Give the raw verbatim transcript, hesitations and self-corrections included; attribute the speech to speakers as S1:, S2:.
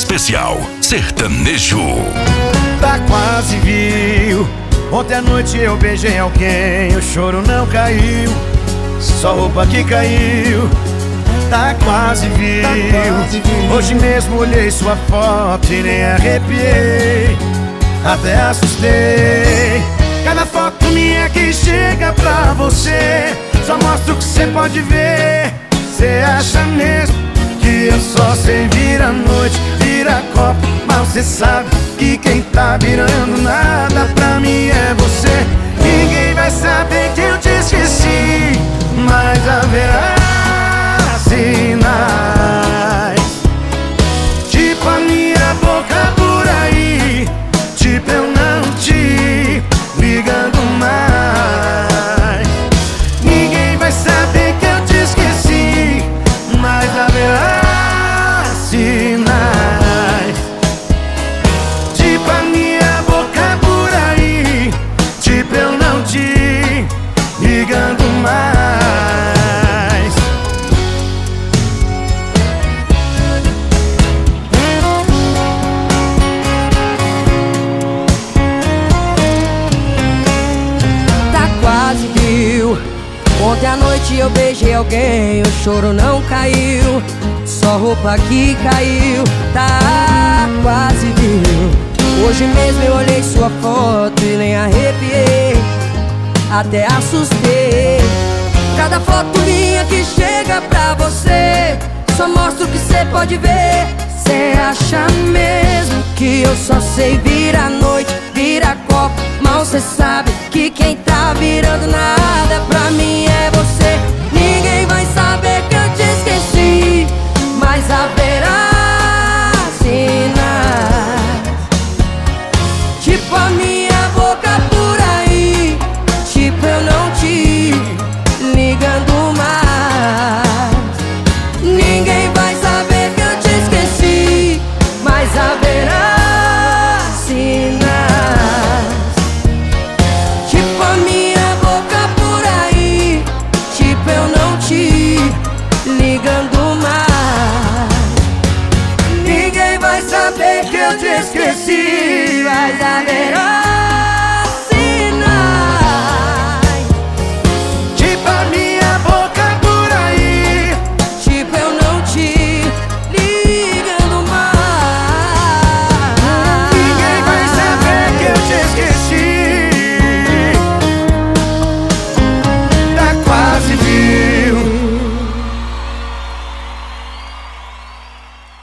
S1: especial sertanejo.
S2: Tá quase viu. Ontem à noite eu beijei alguém, o choro não caiu, só roupa que caiu. Tá quase viu. Hoje mesmo olhei sua foto e nem arrepiei, até assustei. Cada foto minha que chega pra você só mostra o que cê pode ver. Cê acha mesmo que eu só sei virar noite, vira copo, mas cê sabe que quem tá virando nada pra mim é você. Ninguém vai saber que eu te esqueci, mas haverá sinais, tipo a minha boca por aí, tipo eu não te ligando mais. Ninguém vai saber que eu te esqueci, mas haverá sinais, tipo a minha boca por aí, tipo eu não te ligando mais.
S3: Ontem à noite eu beijei alguém, o choro não caiu, só roupa que caiu. Tá quase viu. Hoje mesmo eu olhei sua foto e nem arrepiei, até assustei. Cada foto minha que chega pra você só mostra o que cê pode ver. Cê acha mesmo que eu só sei virar noite, virar copo, mal cê sabe que quem tá virando nada